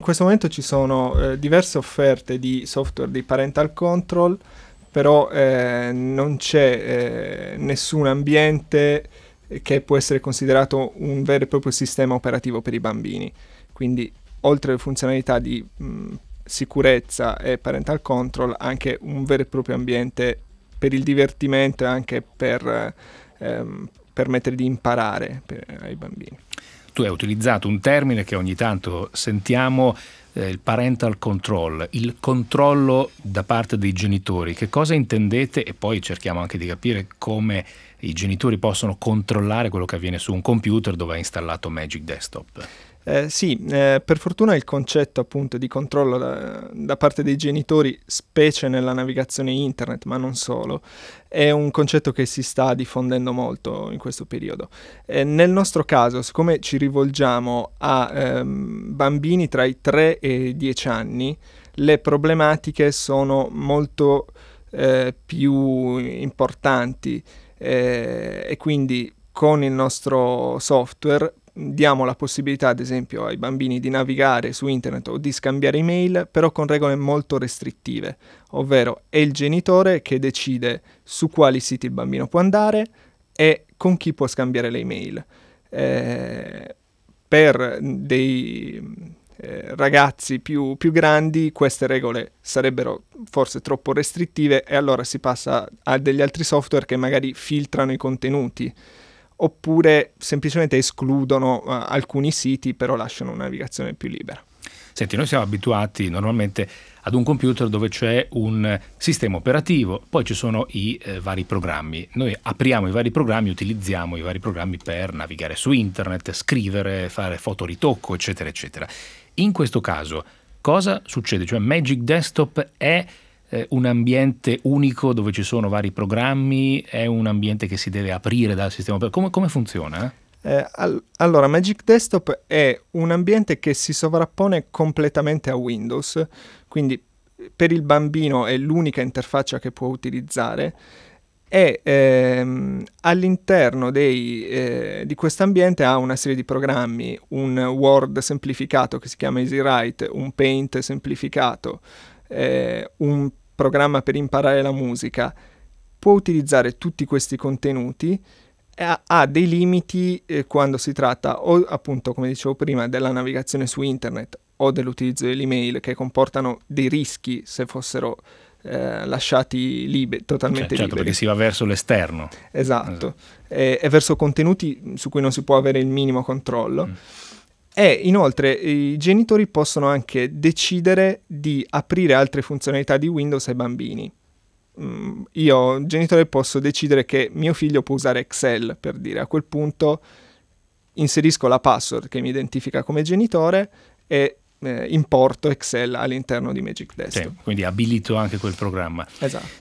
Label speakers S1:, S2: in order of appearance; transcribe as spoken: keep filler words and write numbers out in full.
S1: In questo momento ci sono eh, diverse offerte di software di parental control, però eh, non c'è eh, nessun ambiente che può essere considerato un vero e proprio sistema operativo per i bambini. Quindi, oltre alle funzionalità di mh, sicurezza e parental control, anche un vero e proprio ambiente per il divertimento e anche per ehm, permettere di imparare per, ai bambini.
S2: Tu hai utilizzato un termine che ogni tanto sentiamo, eh, il parental control, il controllo da parte dei genitori. Che cosa intendete? E poi cerchiamo anche di capire come i genitori possono controllare quello che avviene su un computer dove è installato Magic Desktop.
S1: Eh, sì, eh, per fortuna il concetto appunto di controllo da, da parte dei genitori, specie nella navigazione internet, ma non solo, è un concetto che si sta diffondendo molto in questo periodo. Eh, nel nostro caso, siccome ci rivolgiamo a ehm, bambini tra i tre e i dieci anni, le problematiche sono molto eh, più importanti eh, e quindi con il nostro software diamo la possibilità, ad esempio, ai bambini di navigare su internet o di scambiare email, però con regole molto restrittive, ovvero è il genitore che decide su quali siti il bambino può andare e con chi può scambiare le email. Eh, per dei eh, ragazzi più, più grandi queste regole sarebbero forse troppo restrittive e allora si passa a degli altri software che magari filtrano i contenuti, oppure semplicemente escludono uh, alcuni siti, però lasciano una navigazione più libera.
S2: Senti, noi siamo abituati normalmente ad un computer dove c'è un sistema operativo, poi ci sono i eh, vari programmi. Noi apriamo i vari programmi, utilizziamo i vari programmi per navigare su internet, scrivere, fare fotoritocco, eccetera, eccetera. In questo caso, cosa succede? Cioè Magic Desktop è un ambiente unico dove ci sono vari programmi, è un ambiente che si deve aprire dal sistema operativo. Come, come funziona?
S1: Eh, all- allora, Magic Desktop è un ambiente che si sovrappone completamente a Windows, quindi per il bambino è l'unica interfaccia che può utilizzare e ehm, all'interno dei, eh, di questo ambiente ha una serie di programmi, un Word semplificato che si chiama EasyWrite, un Paint semplificato, eh, un programma per imparare la musica. Può utilizzare tutti questi contenuti e ha, ha dei limiti eh, quando si tratta o appunto, come dicevo prima, della navigazione su internet o dell'utilizzo dell'email, che comportano dei rischi se fossero eh, lasciati liberi, totalmente
S2: cioè, certo,
S1: liberi.
S2: Perché si va verso l'esterno.
S1: Esatto,
S2: esatto.
S1: E, e verso contenuti su cui non si può avere il minimo controllo. Mm. E inoltre i genitori possono anche decidere di aprire altre funzionalità di Windows ai bambini. Mm, io, genitore, posso decidere che mio figlio può usare Excel, per dire. A quel punto inserisco la password che mi identifica come genitore e eh, importo Excel all'interno di Magic Desktop.
S2: Sì, quindi abilito anche quel programma.
S1: Esatto.